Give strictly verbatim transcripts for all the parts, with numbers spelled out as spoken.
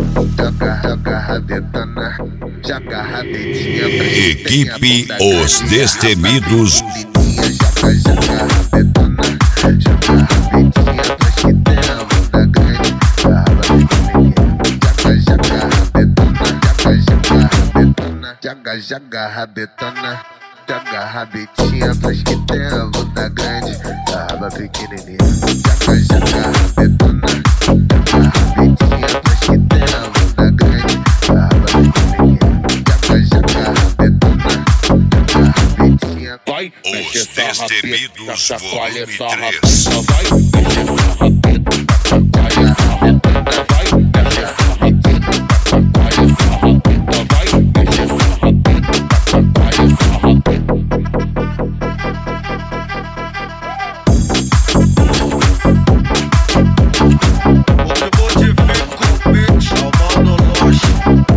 Joga, joga rabetona, joga rabetinha pra Equipe Os Destemidos. Joga, joga rabetona, joga rabetinha pra que tem a bunda grande, a raba pequenininha. Joga, joga rabetona, joga, joga rabetona, joga, joga rabetona, joga rabetinha pra que tem a bunda grande, a raba pequenininha. Joga, joga rabetona, joga rabetinha pra que tem a bunda grande, a raba pequenininha. Joga, joga rabetona, joga rabetinha. Vai, mexe Os essa Destemidos, rabeta, chacoalha volume essa três. rabeta, vai, mexe essa rabeta, chacoalha essa rabeta, vai, mexe essa rabeta, chacoalha essa rabeta, vai, mexe essa rabeta, chacoalha essa rabeta. Hoje eu vou te ver com o beat, salvando loja.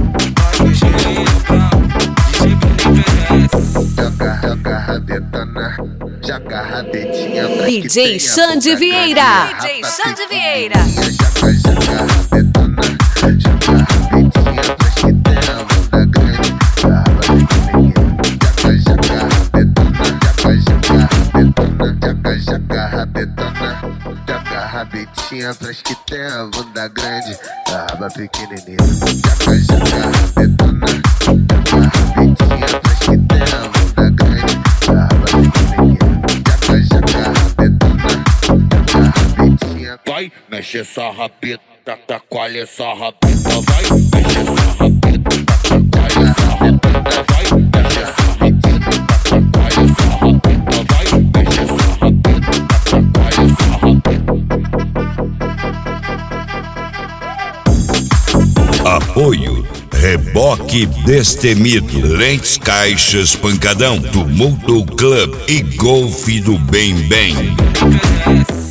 Joga, joga rabetona, joga rabetinha pra que D J tenha Xande bunda Vieira. grande, D J raba Xande Vieira. pequenininha. Joga, joga rabetona, joga rabetinha pra que tenha bunda grande, a raba pequenininha. Joga, joga rabetona, joga, joga rabetona, joga, joga rabetona, joga rabetinha pra que tenha bunda grande, a raba pequenininha. Joga, joga rabetona, joga rabetinha pra que tenha bunda grande, a raba pequenininha. Joga, joga rabetona, joga rabetinha. Vai, mexe essa rabeta, chacoalha essa rabeta, vai, mexe essa rabeta, chacoalha essa rabeta, vai, mexe essa rabeta, chacoalha essa rabeta, vai, mexe essa rabeta, chacoalha essa rabeta. Apoio Reboque Destemido, Lentes Caixas Pancadão, Tumulto Club e Golfe do Bem Bem.